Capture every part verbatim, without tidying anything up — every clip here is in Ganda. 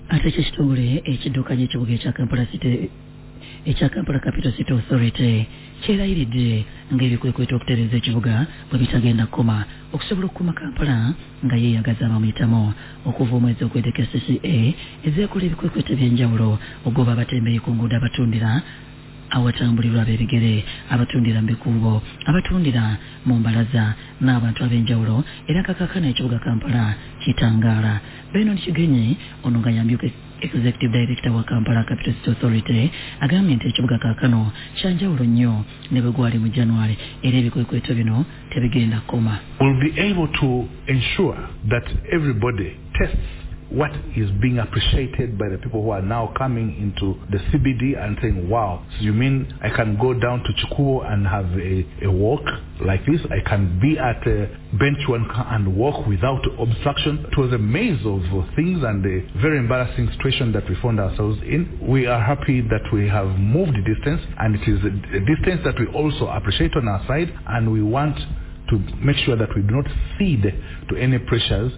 ate ekitongole ekiddukanya ekibuga ekya Kampala City ekya Kampala Capital City Authority kyerayiridde ng'ebikwekweto okutereeza ekibuga bwe bitagenda kukoma okusobola okukuma Kampala nga yeeyagaza abamuyitamu okuva omwezi ogw'edeka C C A ezeekola ebikwekweto by'enjawulo ogoba abatembeeyi ku nguudo abatundira awatambulirwa ab'ebigere abatundira mu bikuubo abatundira mu mbalaza n'abantu ab'enjawulo era kakakana ekibuga Kampala kitangaala. Bernard Kigenyi ono nga yambyuka Executive Director wa Kampala Capital City Authority agambye nti ekibuga kaakano kyanjawulo nnyo ne bwe gwali mu January era ebikwekweto bino tebigenda kukoma. We'll be able to ensure that everybody tests what is being appreciated by the people who are now coming into the C B D and saying, wow, so you mean I can go down to Chikuo and have a, a walk like this? I can be at a bench one and walk without obstruction. It was a maze of things and a very embarrassing situation that we found ourselves in. We are happy that we have moved the distance, and it is a, a distance that we also appreciate on our side, and we want to make sure that we do not cede to any pressures.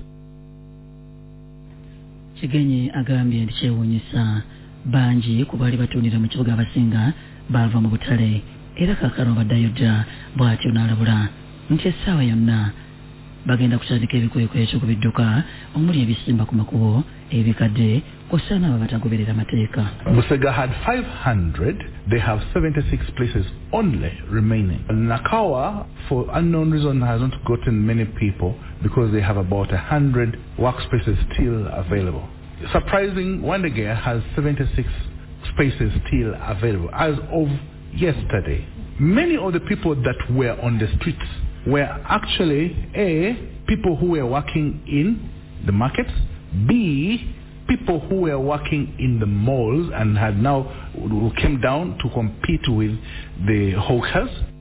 Kigenyi agambye nti kyewuunyisa bangi ku baali batundira mu kibuga abasinga baava mu butale era kaakano baddayo dda bw'atyo n'alabula nti essaawa yonna bagenda kutandika ebikwekweto ku bidduka omuli ebisimba ku makubo ebikadde kw'ossa n'abo batagoberera mateeka. Busega had five hundred. They have seventy-six places only remaining. Nakawa, for unknown reason, has not gotten many people because they have about one hundred workspaces still available. Surprising, Wandegea has seventy-six spaces still available as of yesterday. Many of the people that were on the streets were actually A, people who were working in the markets, B, people who were working in the malls and had now who came down to compete with the hawkers.